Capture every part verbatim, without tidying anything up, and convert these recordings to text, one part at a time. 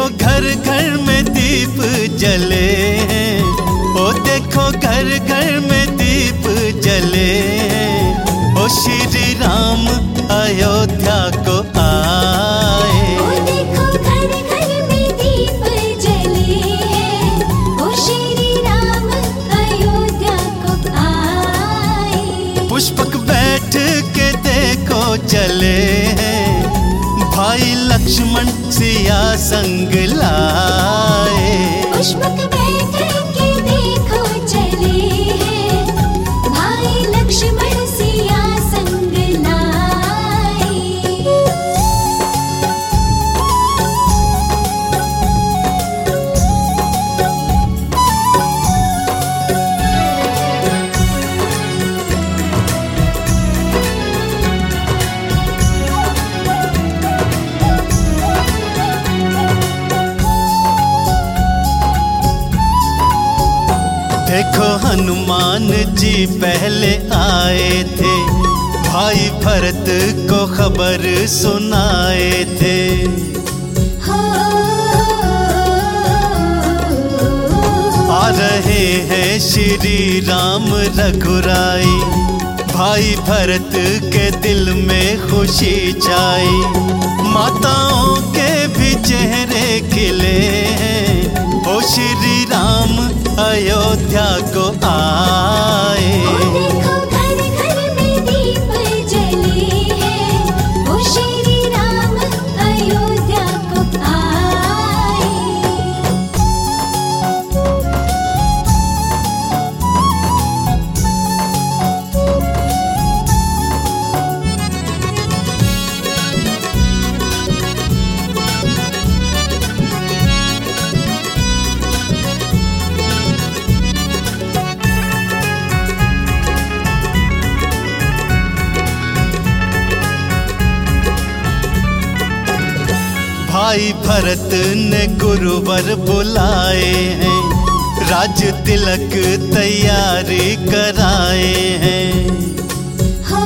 घर घर में दीप जले हैं, ओ देखो घर घर में दीप जले। ओ श्री राम अयोध्या को आए, ओ देखो घर घर में दीप जले हैं, ओ श्री राम अयोध्या को आए। पुष्पक बैठ के देखो चले हैं, भाई लक्ष्मण सिया संग लाए। पुष्पक बैठ के देखो चले हैं, भाई लक्ष्मण सिया संग लाए। देखो हनुमान जी पहले आए थे, भाई भरत को खबर सुनाए थे। हो आ रहे हैं श्री राम रघुराई, भाई भरत के दिल में खुशी छाई। माताओं के भी चेहरे खिले हैं, ओ श्री राम अयोध्या को आए। ओ देखो घर घर में दीप जले हैं, ओ श्री राम अयोध्या को आए। भाई भरत ने गुरुवर बुलाए हैं, राज तिलक तैयारी कराए हैं। हो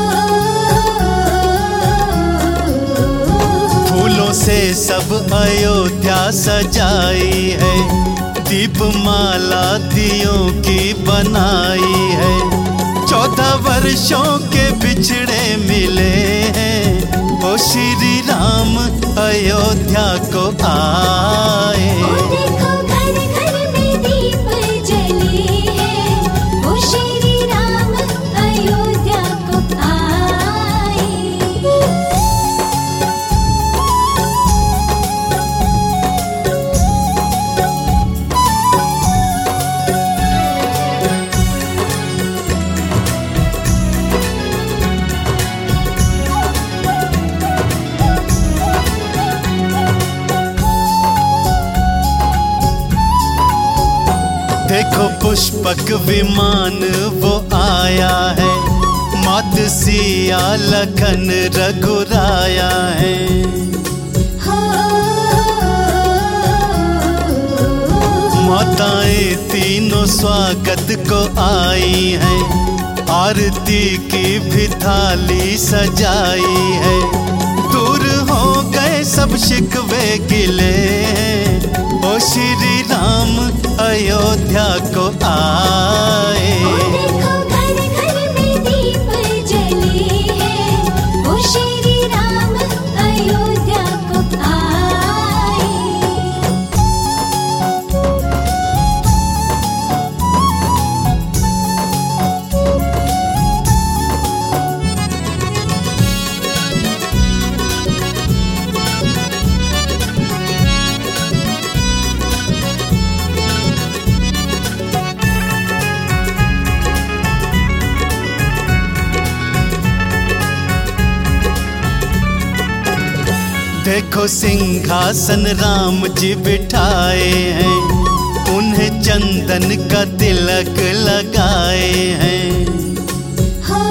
फूलों से सब अयोध्या सजाई है, दीपमाला दियों की बनाई है। चौदह वर्षों के बिछड़े मिले हैं, ओ श्री राम अयोध्या को आए। ओ देखो घर घर में दीप जले हैं, ओ श्री राम अयोध्या को आए। देखो पुष्पक विमान वो आया है, मात सिया लखन रघुराया है। हो माताएं तीनों स्वागत को आई हैं, आरती की भी थाली सजाई है। दूर हो गए सब शिकवे गिले, ओ श्री राम अयोध्या को आए। ओ देखो घर घर में दीप जले हैं, ओ श्री राम अयोध्या को आए। देखो सिंहासन राम जी बिठाए हैं, उन्हें चंदन का तिलक लगाए हैं। हो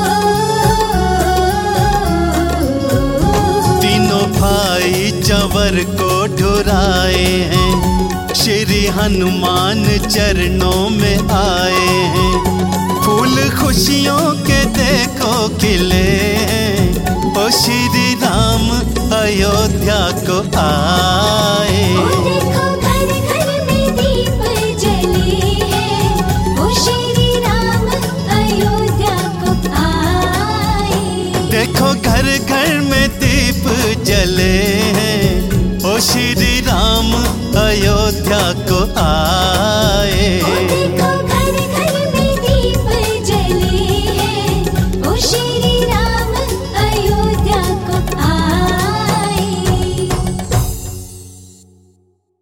तीनों भाई चंवर को ढुराए हैं, श्री हनुमान चरणों में आए हैं। फूल खुशियों के देखो खिले हैं, ओ श्री राम अयोध्या को आए। ओ देखो घर घर में दीप जले हैं, ओ श्री राम अयोध्या को आए। देखो घर घर में दीप जले हैं, ओ श्री राम अयोध्या को आए।